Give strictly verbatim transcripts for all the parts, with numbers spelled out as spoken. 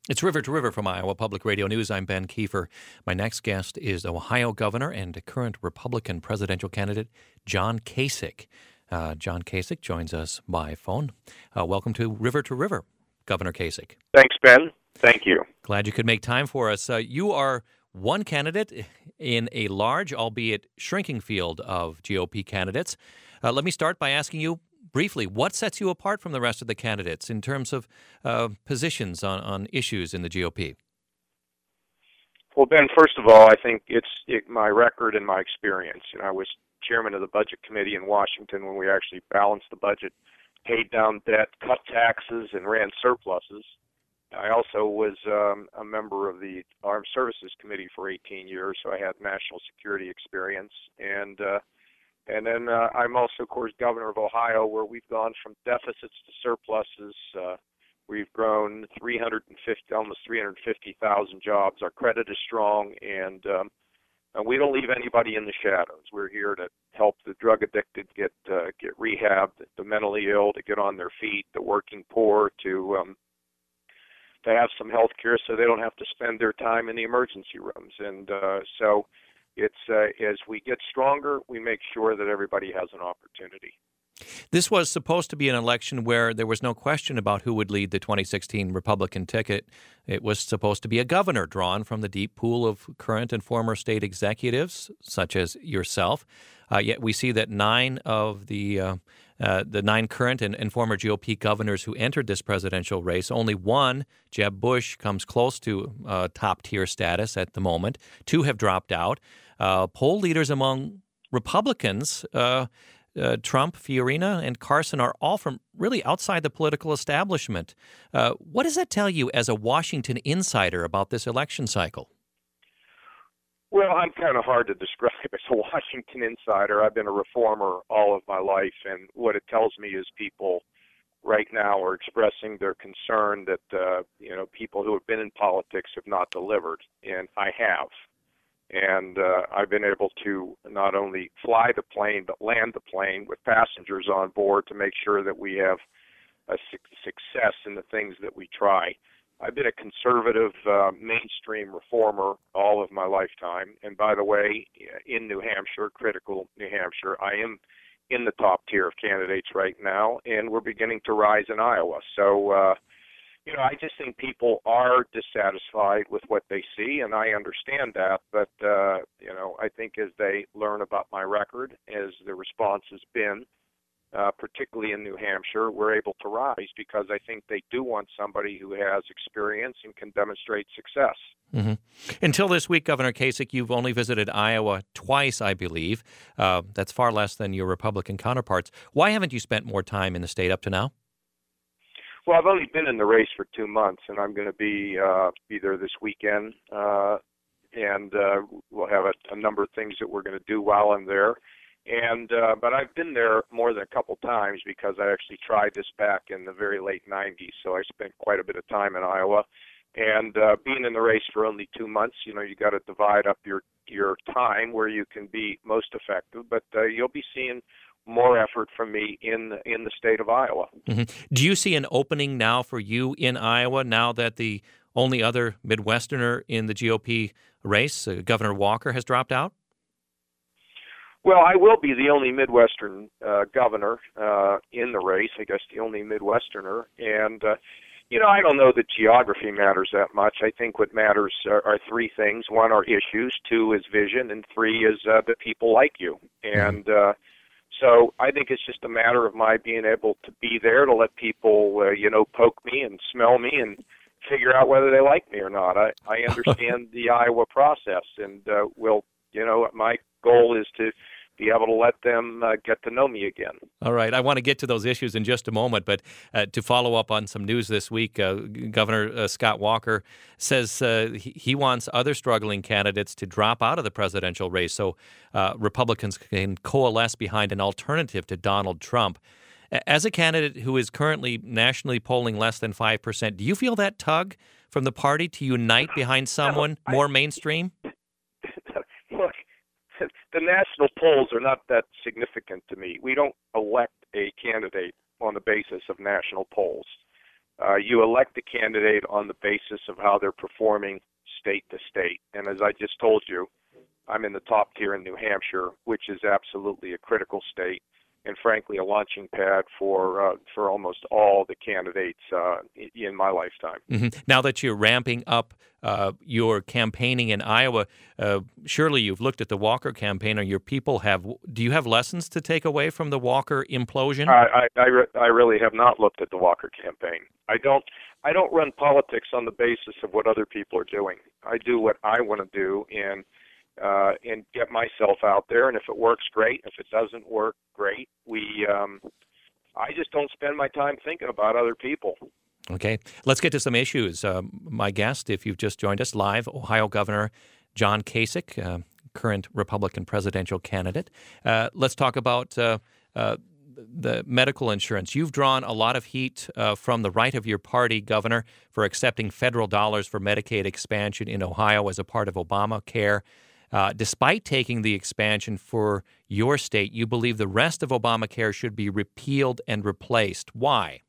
It's River to River from Iowa Public Radio News. I'm Ben Kiefer. My next guest is Ohio Governor and current Republican presidential candidate John Kasich. Uh, John Kasich joins us by phone. Uh, welcome to River to River, Governor Kasich. Thanks, Ben. Thank you. Glad you could make time for us. Uh, you are one candidate in a large, albeit shrinking field of G O P candidates. Uh, let me start by asking you briefly, what sets you apart from the rest of the candidates in terms of uh, positions on, on issues in the G O P? Well, Ben, first of all, I think it's it, my record and my experience. You know, I was chairman of the Budget Committee in Washington when we actually balanced the budget, paid down debt, cut taxes, and ran surpluses. I also was um, a member of the Armed Services Committee for eighteen years, so I had national security experience. And uh, And then uh, I'm also, of course, governor of Ohio, where we've gone from deficits to surpluses. Uh, we've grown three hundred fifty, almost three hundred fifty thousand jobs. Our credit is strong, and, um, and we don't leave anybody in the shadows. We're here to help the drug addicted get uh, get rehabbed, the mentally ill to get on their feet, the working poor to um, to have some health care so they don't have to spend their time in the emergency rooms. And uh, so. It's uh, as we get stronger, we make sure that everybody has an opportunity. This was supposed to be an election where there was no question about who would lead the twenty sixteen Republican ticket. It was supposed to be a governor drawn from the deep pool of current and former state executives, such as yourself. Uh, yet we see that nine of the uh, uh, the nine current and, and former G O P governors who entered this presidential race, only one, Jeb Bush, comes close to uh, top-tier status at the moment. Two have dropped out. Uh, poll leaders among Republicans, uh, uh, Trump, Fiorina, and Carson, are all from really outside the political establishment. Uh, what does that tell you as a Washington insider about this election cycle? Well, I'm kind of hard to describe as a Washington insider. I've been a reformer all of my life, and what it tells me is people right now are expressing their concern that, uh, you know, people who have been in politics have not delivered, and I have. And uh, I've been able to not only fly the plane, but land the plane with passengers on board to make sure that we have a su- success in the things that we try. I've been a conservative, uh, mainstream reformer all of my lifetime. And by the way, in New Hampshire, critical New Hampshire, I am in the top tier of candidates right now, and we're beginning to rise in Iowa. So, uh, you know, I just think people are dissatisfied with what they see, and I understand that. But, uh, you know, I think as they learn about my record, as the response has been, uh, particularly in New Hampshire, we're able to rise because I think they do want somebody who has experience and can demonstrate success. Mm-hmm. Until this week, Governor Kasich, you've only visited Iowa twice, I believe. Uh, that's far less than your Republican counterparts. Why haven't you spent more time in the state up to now? Well, I've only been in the race for two months, and I'm going to be uh, be there this weekend, uh, and uh, we'll have a, a number of things that we're going to do while I'm there. And uh, but I've been there more than a couple times because I actually tried this back in the very late nineties, so I spent quite a bit of time in Iowa. And uh, being in the race for only two months, you know, you got to divide up your your time where you can be most effective. But uh, you'll be seeing more effort from me in in the state of Iowa. Mm-hmm. Do you see an opening now for you in Iowa now that the only other Midwesterner in the G O P race, uh, Governor Walker, has dropped out? Well, I will be the only Midwestern uh, governor uh, in the race, I guess the only Midwesterner. And, uh, you know, I don't know that geography matters that much. I think what matters are, are three things. One are issues, two is vision, and three is uh, that people like you. And uh, so I think it's just a matter of my being able to be there to let people, uh, you know, poke me and smell me and figure out whether they like me or not. I, I understand the Iowa process, and uh, will, you know, my goal is to be able to let them uh, get to know me again. All right. I want to get to those issues in just a moment, but uh, to follow up on some news this week, uh, Governor uh, Scott Walker says uh, he, he wants other struggling candidates to drop out of the presidential race so uh, Republicans can coalesce behind an alternative to Donald Trump. As a candidate who is currently nationally polling less than five percent, do you feel that tug from the party to unite behind someone I, more mainstream? Look, the national polls are not that significant to me. We don't elect a candidate on the basis of national polls. Uh, you elect a candidate on the basis of how they're performing state to state. And as I just told you, I'm in the top tier in New Hampshire, which is absolutely a critical state, and frankly, a launching pad for uh, for almost all the candidates uh, in my lifetime. Mm-hmm. Now that you're ramping up uh, your campaigning in Iowa, uh, surely you've looked at the Walker campaign, or your people have. Do you have lessons to take away from the Walker implosion? I I, I, re- I really have not looked at the Walker campaign. I don't I don't run politics on the basis of what other people are doing. I do what I want to do, and Uh, and get myself out there, and if it works, great. If it doesn't work, great. We, um, I just don't spend my time thinking about other people. Okay, let's get to some issues. Uh, my guest, if you've just joined us live, Ohio Governor John Kasich, uh, current Republican presidential candidate. Uh, let's talk about uh, uh, the medical insurance. You've drawn a lot of heat uh, from the right of your party, Governor, for accepting federal dollars for Medicaid expansion in Ohio as a part of Obamacare. Uh, despite taking the expansion for your state, you believe the rest of Obamacare should be repealed and replaced. Why?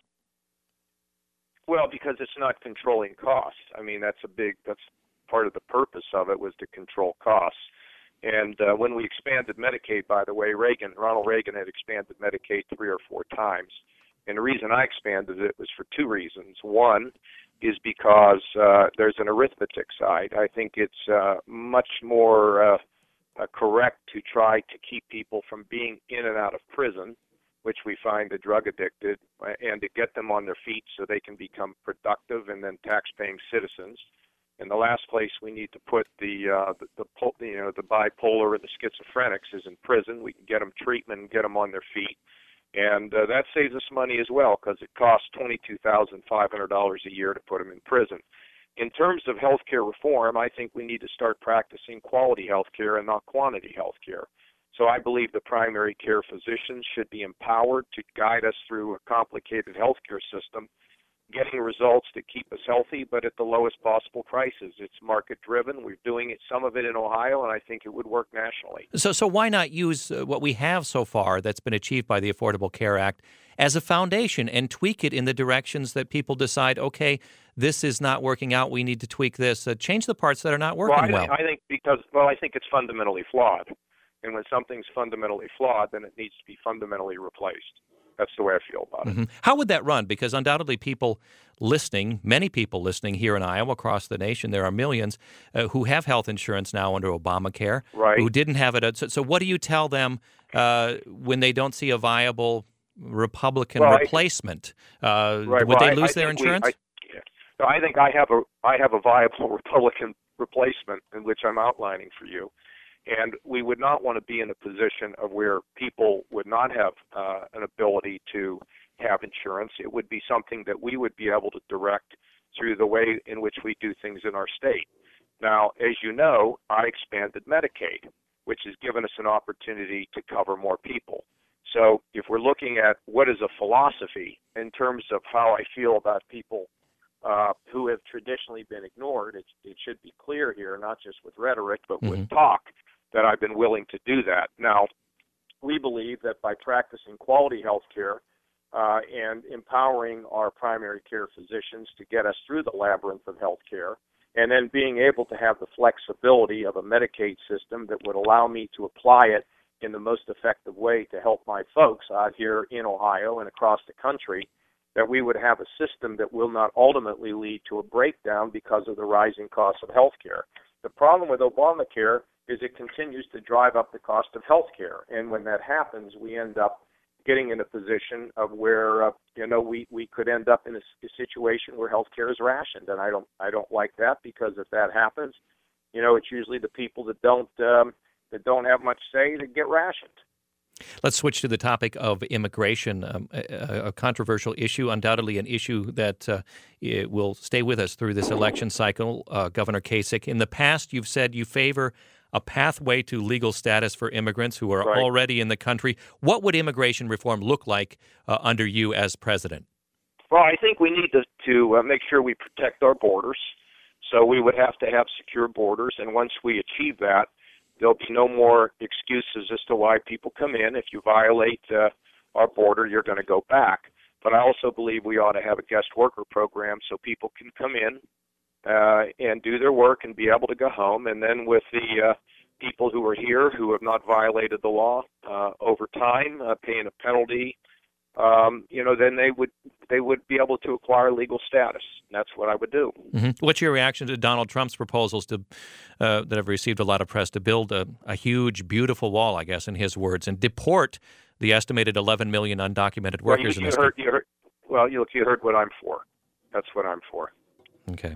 Well, because it's not controlling costs. I mean, that's a big, that's part of the purpose of it, was to control costs. And uh, when we expanded Medicaid, by the way, Reagan, Ronald Reagan had expanded Medicaid three or four times. And the reason I expanded it was for two reasons. One is because uh, there's an arithmetic side. I think it's uh, much more uh, uh, correct to try to keep people from being in and out of prison, which we find the drug addicted, and to get them on their feet so they can become productive and then tax-paying citizens. And the last place we need to put the, uh, the, the you know the bipolar or the schizophrenics is in prison. We can get them treatment and get them on their feet. And uh, that saves us money as well, because it costs twenty-two thousand five hundred dollars a year to put them in prison. In terms of health care reform, I think we need to start practicing quality health care and not quantity health care. So I believe the primary care physicians should be empowered to guide us through a complicated health care system, getting results that keep us healthy, but at the lowest possible prices. It's market-driven. We're doing it, some of it in Ohio, and I think it would work nationally. So so why not use uh, what we have so far that's been achieved by the Affordable Care Act as a foundation and tweak it in the directions that people decide, okay, this is not working out, we need to tweak this, uh, change the parts that are not working well. I, well? I think because, well, I think it's fundamentally flawed. And when something's fundamentally flawed, then it needs to be fundamentally replaced. That's the way I feel about it. Mm-hmm. How would that run? Because undoubtedly people listening, many people listening here in Iowa, across the nation, there are millions uh, who have health insurance now under Obamacare, right, who didn't have it. So, so what do you tell them uh, when they don't see a viable Republican well, replacement? Uh, right, would well, they I, lose I their insurance? We, I, yeah. No, I think I have a I have a viable Republican replacement, in which I'm outlining for you. And we would not want to be in a position of where people would not have uh, an ability to have insurance. It would be something that we would be able to direct through the way in which we do things in our state. Now, as you know, I expanded Medicaid, which has given us an opportunity to cover more people. So if we're looking at what is a philosophy in terms of how I feel about people uh, who have traditionally been ignored, it, it should be clear here, not just with rhetoric, but mm-hmm. with talk, that I've been willing to do that. Now, we believe that by practicing quality health care uh, and empowering our primary care physicians to get us through the labyrinth of health care, and then being able to have the flexibility of a Medicaid system that would allow me to apply it in the most effective way to help my folks out here in Ohio and across the country, that we would have a system that will not ultimately lead to a breakdown because of the rising cost of health care. The problem with Obamacare is it continues to drive up the cost of health care. And when that happens, we end up getting in a position of where, uh, you know, we, we could end up in a, a situation where health care is rationed. And I don't I don't like that, because if that happens, you know, it's usually the people that don't um, that don't have much say that get rationed. Let's switch to the topic of immigration, um, a, a controversial issue, undoubtedly an issue that uh, it will stay with us through this election cycle. Uh, Governor Kasich, in the past, you've said you favor a pathway to legal status for immigrants who are right. already in the country. What would immigration reform look like uh, under you as president? Well, I think we need to, to uh, make sure we protect our borders. So we would have to have secure borders. And once we achieve that, there'll be no more excuses as to why people come in. If you violate uh, our border, you're going to go back. but I also believe we ought to have a guest worker program so people can come in uh, and do their work and be able to go home. And then with the uh, people who are here who have not violated the law uh, over time, uh, paying a penalty, um, you know, then they would they would be able to acquire legal status. And that's what I would do. Mm-hmm. What's your reaction to Donald Trump's proposals to uh, that have received a lot of press to build a, a huge, beautiful wall, I guess, in his words, and deport the estimated eleven million undocumented workers well, you, in you this heard, country? you heard, well, you, look, you heard what I'm for. That's what I'm for. Okay.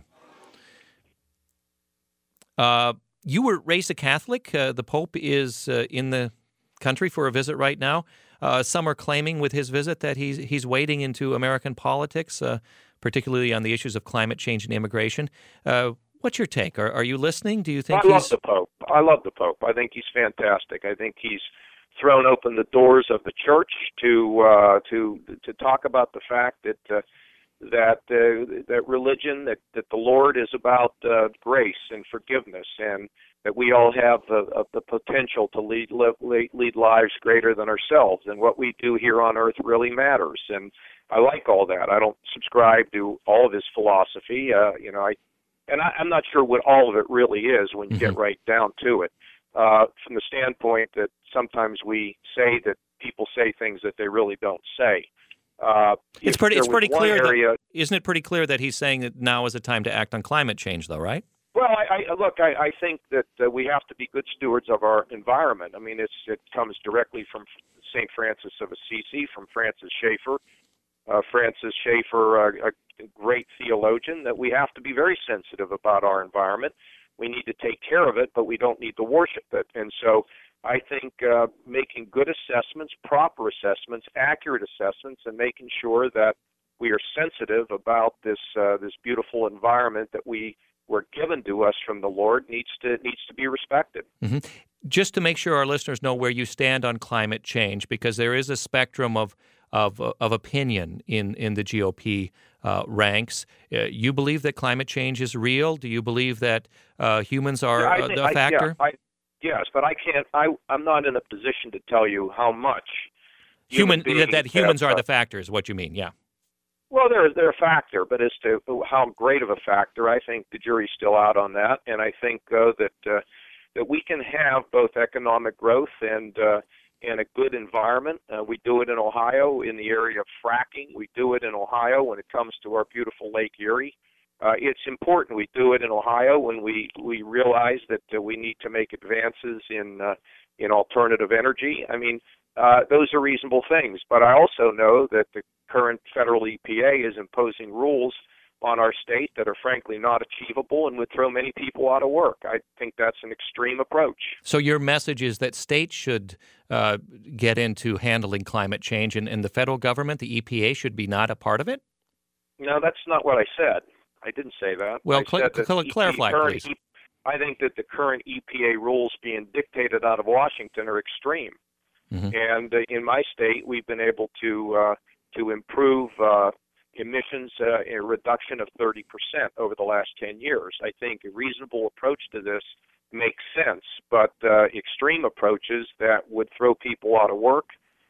Uh, you were raised a Catholic. Uh, the Pope is uh, in the country for a visit right now. Uh, some are claiming with his visit that he's he's wading into American politics, uh, particularly on the issues of climate change and immigration. Uh, what's your take? Are, are you listening? Do you think I he's... love the Pope. I love the Pope. I think he's fantastic. I think he's thrown open the doors of the church to uh, to to talk about the fact that uh, that uh, that religion, that, that the Lord is about uh, grace and forgiveness, and that we all have the, uh, the potential to lead, lead lead lives greater than ourselves, and what we do here on earth really matters. And I like all that. I don't subscribe to all of his philosophy. Uh, you know, I and I, I'm not sure what all of it really is when you mm-hmm. get right down to it. Uh, from the standpoint that sometimes we say that people say things that they really don't say. Uh, it's pretty. It's pretty clear. Area, that, isn't it pretty clear that he's saying that now is the time to act on climate change, though, right? Well, I, I look. I, I think that uh, we have to be good stewards of our environment. I mean, it's it comes directly from Saint Francis of Assisi, from Francis Schaeffer. Uh, Francis Schaeffer, uh, a great theologian, that we have to be very sensitive about our environment. We need to take care of it, but we don't need to worship it. And so I think uh, making good assessments, proper assessments, accurate assessments, and making sure that we are sensitive about this uh, this beautiful environment that we were given to us from the Lord needs to needs to be respected. Mm-hmm. Just to make sure our listeners know where you stand on climate change, because there is a spectrum of of, of opinion in, in the G O P uh, ranks. Uh, you believe that climate change is real? Do you believe that uh, humans are yeah, uh, think, the I, factor? Yeah, I, yes, but I can't. I I'm not in a position to tell you how much. Human, human that humans have, are the factor is what you mean, yeah. Well, they're they're a factor, but as to how great of a factor, I think the jury's still out on that. And I think uh, that uh, that we can have both economic growth and uh, and a good environment. Uh, we do it in Ohio in the area of fracking. We do it in Ohio when it comes to our beautiful Lake Erie. Uh, it's important we do it in Ohio when we, we realize that uh, we need to make advances in uh, in alternative energy. I mean, uh, those are reasonable things. But I also know that the current federal E P A is imposing rules on our state that are frankly not achievable and would throw many people out of work. I think that's an extreme approach. So your message is that states should uh, get into handling climate change, and, and the federal government, the E P A, should be not a part of it? No, that's not what I said. I didn't say that. Well, I cl- said cl- clarify, please. E- I think that the current E P A rules being dictated out of Washington are extreme. Mm-hmm. And uh, in my state, we've been able to uh, to improve uh, emissions, uh, a reduction of thirty percent over the last ten years. I think a reasonable approach to this makes sense, but uh, extreme approaches that would throw people out of work,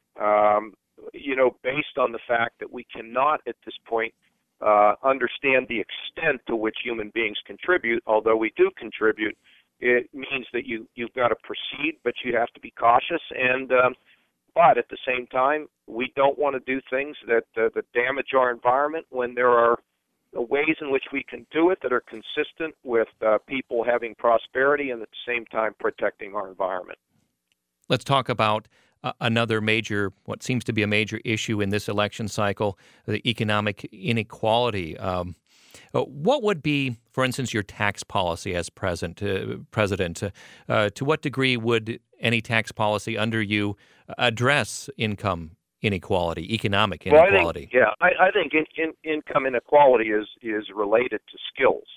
um, you know, based on the fact that we cannot at this point uh, understand the extent to which human beings contribute, although we do contribute, it means that you, you've got to proceed, but you have to be cautious. And um, but at the same time, we don't want to do things that uh, that damage our environment when there are ways in which we can do it that are consistent with uh, people having prosperity and at the same time protecting our environment. Let's talk about uh, another major, what seems to be a major issue in this election cycle, the economic inequality. Um, uh, what would be, for instance, your tax policy as present, uh, president? Uh, uh, to what degree would any tax policy under you address income inequality, economic inequality? Well, I think, yeah, I, I think in, in, income inequality is is related to skills.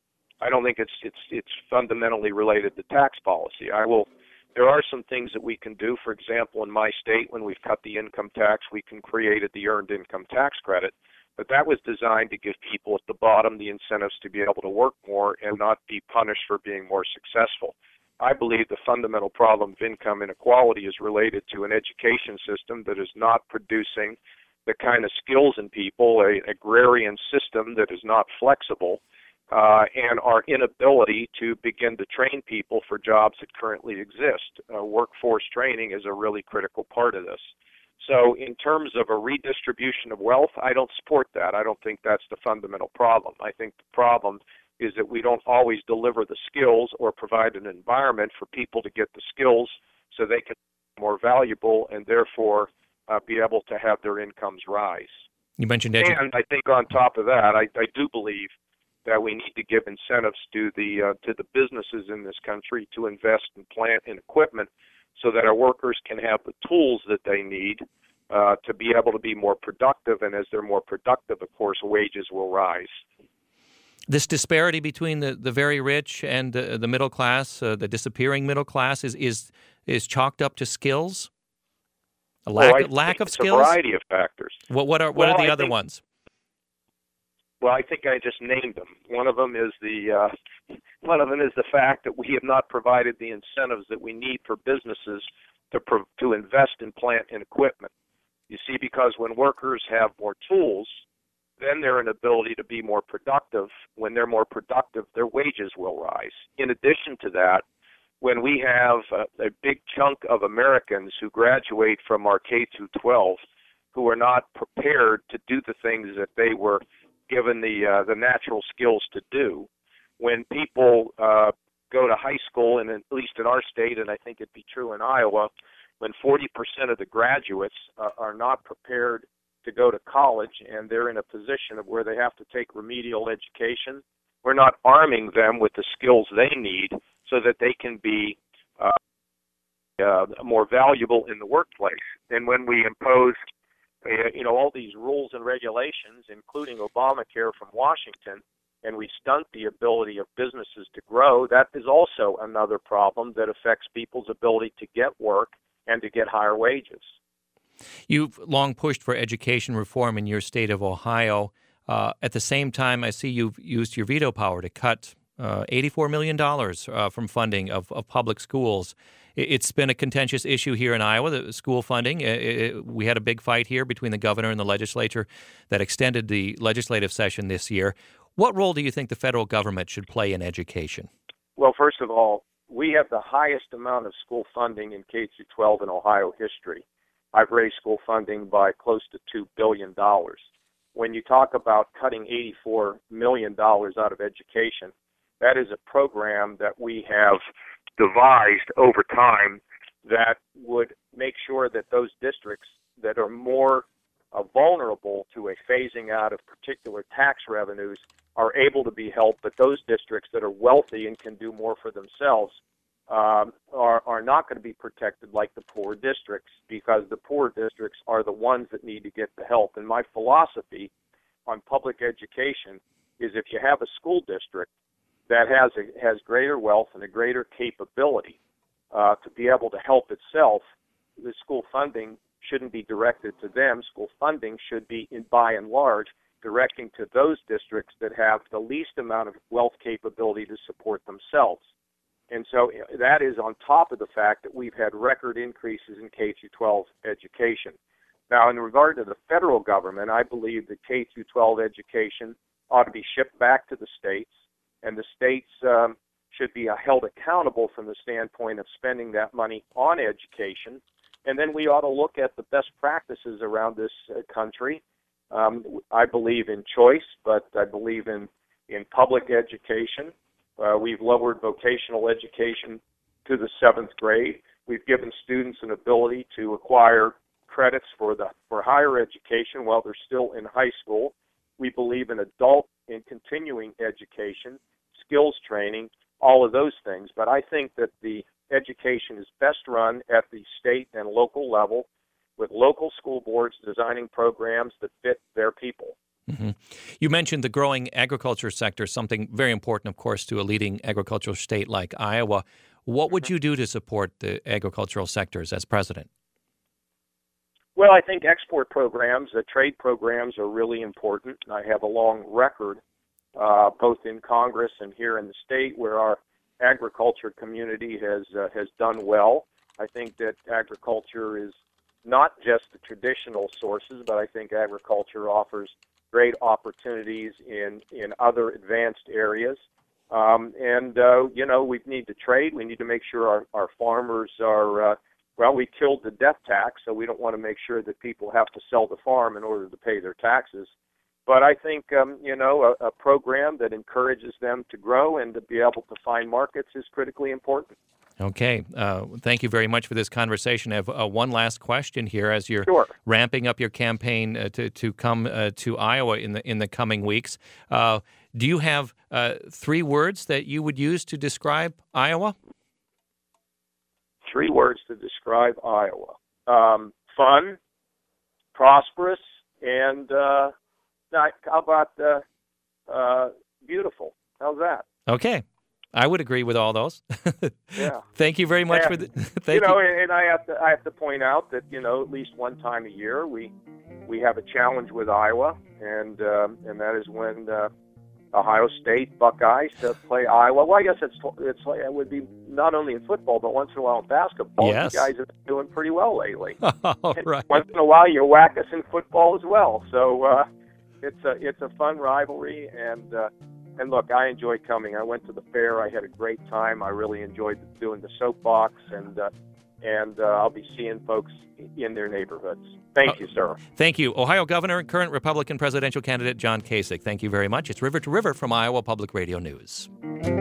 I don't think it's it's it's fundamentally related to tax policy. I will. There are some things that we can do. For example, in my state, when we've cut the income tax, we can created the earned income tax credit. But that was designed to give people at the bottom the incentives to be able to work more and not be punished for being more successful. I believe the fundamental problem of income inequality is related to an education system that is not producing the kind of skills in people, a agrarian system that is not flexible, uh, and our inability to begin to train people for jobs that currently exist. Uh, workforce training is a really critical part of this. So in terms of a redistribution of wealth, I don't support that. I don't think that's the fundamental problem. I think the problem is that we don't always deliver the skills or provide an environment for people to get the skills so they can be more valuable and therefore uh, be able to have their incomes rise. You mentioned education. And I think on top of that, I, I do believe that we need to give incentives to the uh, to the businesses in this country to invest in plant and equipment so that our workers can have the tools that they need uh, to be able to be more productive. And as they're more productive, of course, wages will rise. This disparity between the, the very rich and the, the middle class, uh, the disappearing middle class, is is is chalked up to skills? A lack, well, lack of it's skills? A variety of factors. What, what are what well, are the I other think, ones? Well, I think I just named them. One of them is the uh, one of them is the fact that we have not provided the incentives that we need for businesses to pro- to invest in plant and equipment. You see, because when workers have more tools, then they're an ability to be more productive. When they're more productive, their wages will rise. In addition to that, when we have a, a big chunk of Americans who graduate from our K through twelve who are not prepared to do the things that they were given the uh, the natural skills to do, when people uh, go to high school, and at least in our state, and I think it'd be true in Iowa, when forty percent of the graduates uh, are not prepared to go to college and they're in a position of where they have to take remedial education, we're not arming them with the skills they need so that they can be uh, uh, more valuable in the workplace. And when we impose, uh, you know, all these rules and regulations, including Obamacare from Washington, and we stunt the ability of businesses to grow, that is also another problem that affects people's ability to get work and to get higher wages. You've long pushed for education reform in your state of Ohio. Uh, at the same time, I see you've used your veto power to cut uh, eighty-four million dollars uh, from funding of, of public schools. It's been a contentious issue here in Iowa, the school funding. It, it, we had a big fight here between the governor and the legislature that extended the legislative session this year. What role do you think the federal government should play in education? Well, first of all, we have the highest amount of school funding in K through twelve in Ohio history. I've raised school funding by close to two billion dollars. When you talk about cutting eighty-four million dollars out of education, that is a program that we have devised over time that would make sure that those districts that are more uh, vulnerable to a phasing out of particular tax revenues are able to be helped, but those districts that are wealthy and can do more for themselves um, are, are not going to be protected like the poor districts, because the poor districts are the ones that need to get the help. And my philosophy on public education is if you have a school district that has a, has greater wealth and a greater capability uh, to be able to help itself, the school funding shouldn't be directed to them. School funding should be, in, by and large, directing to those districts that have the least amount of wealth capability to support themselves. And so that is on top of the fact that we've had record increases in K through twelve education. Now, in regard to the federal government, I believe that K through twelve education ought to be shipped back to the states, and the states um, should be uh, held accountable from the standpoint of spending that money on education. And then we ought to look at the best practices around this uh, country. Um, I believe in choice, but I believe in, in public education. Uh, we've lowered vocational education to the seventh grade. We've given students an ability to acquire credits for the for higher education while they're still in high school. We believe in adult and continuing education, skills training, all of those things. But I think that the education is best run at the state and local level, with local school boards designing programs that fit their people. Mm-hmm. You mentioned the growing agriculture sector, something very important, of course, to a leading agricultural state like Iowa. What would you do to support the agricultural sectors as president? Well, I think export programs, uh, trade programs are really important. I have a long record, uh, both in Congress and here in the state, where our agriculture community has uh, has done well. I think that agriculture is not just the traditional sources, but I think agriculture offers great opportunities in, in other advanced areas. Um, and, uh, you know, we need to trade. We need to make sure our, our farmers are, uh, well, we killed the death tax, so we don't want to make sure that people have to sell the farm in order to pay their taxes. But I think, um, you know, a, a program that encourages them to grow and to be able to find markets is critically important. Okay. Uh, thank you very much for this conversation. I have uh, one last question here as you're Sure. ramping up your campaign uh, to, to come uh, to Iowa in the in the coming weeks. Uh, do you have uh, three words that you would use to describe Iowa? Three words to describe Iowa. Um, fun, prosperous, and uh, how about uh, uh, beautiful? How's that? Okay. I would agree with all those. Yeah. Thank you very much and, for the. Thank you know, you. and I have to I have to point out that you know at least one time a year we we have a challenge with Iowa, and um, and that is when uh, Ohio State Buckeyes uh, play Iowa. Well, I guess it's it's like it would be not only in football but once in a while in basketball. Yes. You guys have been doing pretty well lately. All right. Once in a while you whack us in football as well. So uh, it's a it's a fun rivalry and. Uh, And look, I enjoy coming. I went to the fair. I had a great time. I really enjoyed doing the soapbox, and uh, and uh, I'll be seeing folks in their neighborhoods. Thank you, sir. Thank you. Ohio Governor and current Republican presidential candidate John Kasich. Thank you very much. It's River to River from Iowa Public Radio News.